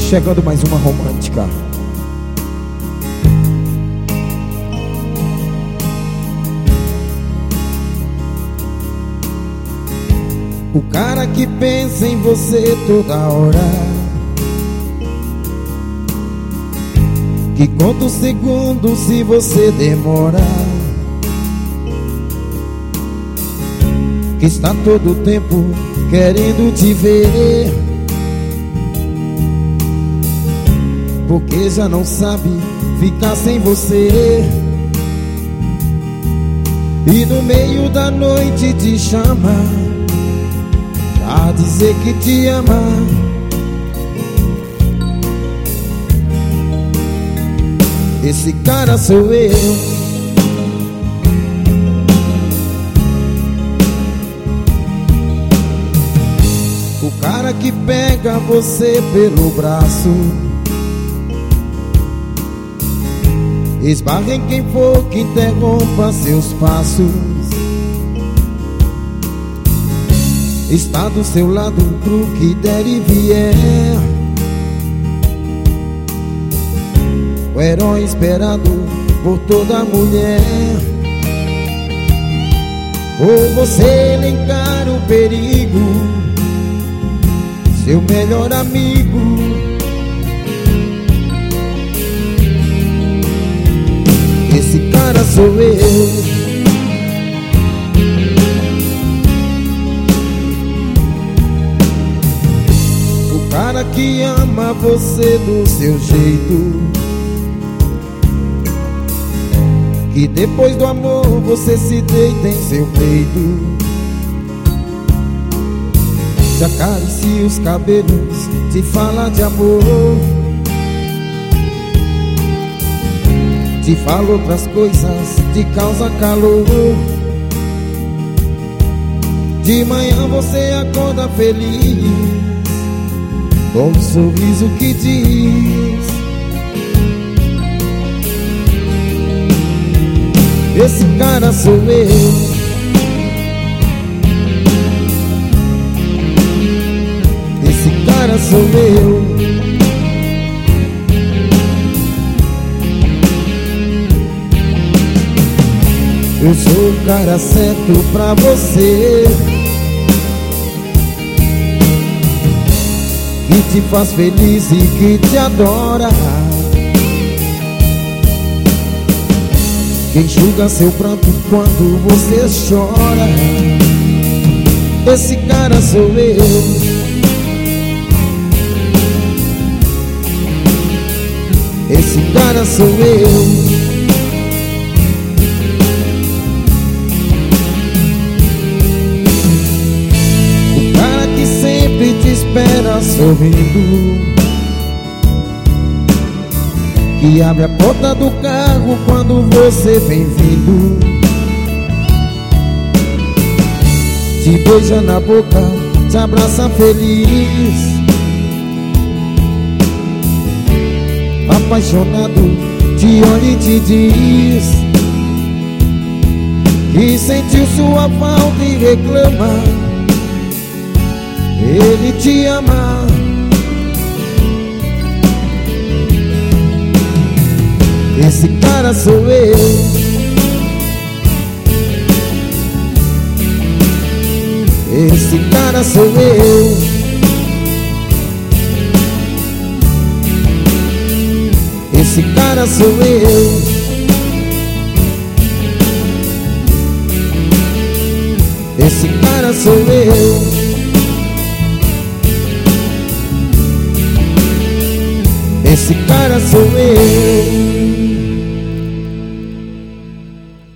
Chegando mais uma romântica. O cara que pensa em você toda hora, que conta os segundos se você demora, que está todo o tempo querendo te ver, porque já não sabe ficar sem você. E no meio da noite te chama pra dizer que te ama. Esse cara sou eu. O cara que pega você pelo braço, esbarra em quem for que interrompa seus passos, está do seu lado pro que der e vier, o herói esperado por toda mulher. Ou você ele encara o perigo, seu melhor amigo. Esse cara sou eu. O cara que ama você do seu jeito, que depois do amor você se deita em seu peito, te acaricia os cabelos, te fala de amor, te fala outras coisas, te causa calor. De manhã você acorda feliz, com um sorriso que diz: esse cara sou eu. Esse cara sou eu. Eu sou o cara certo pra você, que te faz feliz e que te adora, que enxuga seu pranto quando você chora. Esse cara sou eu. Esse cara sou eu. Te espera sorrindo, que abre a porta do carro quando você vem vindo, te beija na boca, te abraça feliz, apaixonado, te olha e te diz que sentiu sua falta e reclama. Ele te ama. Esse cara sou eu. Esse cara sou eu. Esse cara sou eu. Esse cara sou eu. Esse cara sou eu.